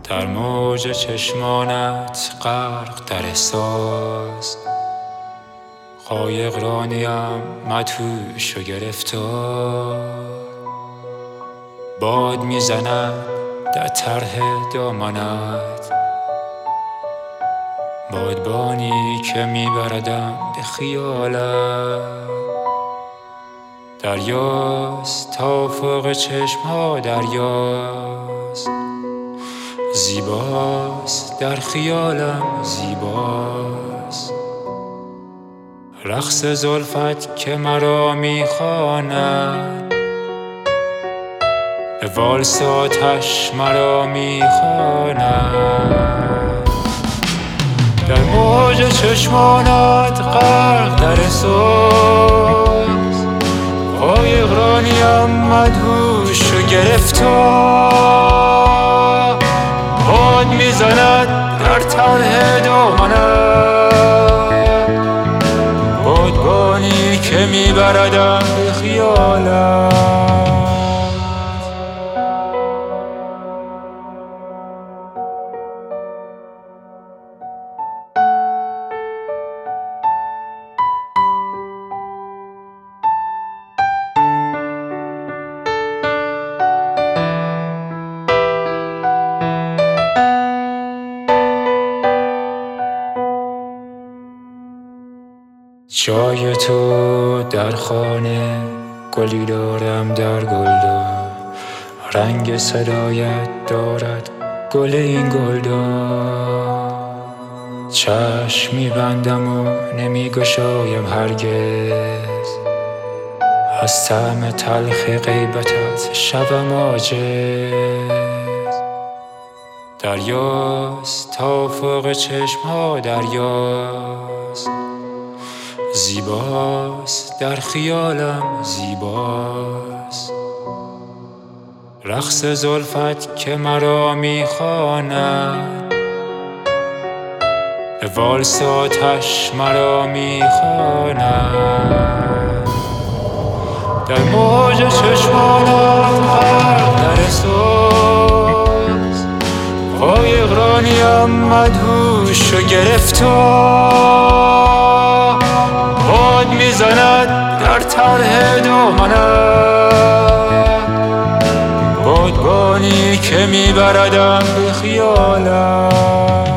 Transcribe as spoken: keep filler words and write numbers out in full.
در موج چشمانت غرق در احساس، قایق رانیم مدهوش و گرفتار. باد میزند در طرح دامنت، بادبانی که میبردم به خیالت. دریاست تا فوق چشمها دریاست، زیباست در خیالم زیباست. رقص زلفت که مرا میخواند، به والس آتش مرا میخواند. در موج چشمانت غرق در احساس، قایق رانیم مدهوش و گرفتار. باد میزند در طرح دامنت، بادبانی که میبردم به خیالت. جای تو در خانه، گلی دارم در گلدان. رنگ صدایت دارد گل این گلدان. چشم میبندم و نمیگشایم هرگز، از طعم تلخ غیبتت شبم عاجز. دریاست تا فوق چشمها دریاست، زیباست در خیالم زیباست. رقص زلفت که مرا میخواند، به والس آتش مرا میخواند. در موج چشمانت غرق در احساس، قایق رانیم مدهوش و گرفتار. باد میزند در طرح دامنت، بادبانی که میبردم به خیالت.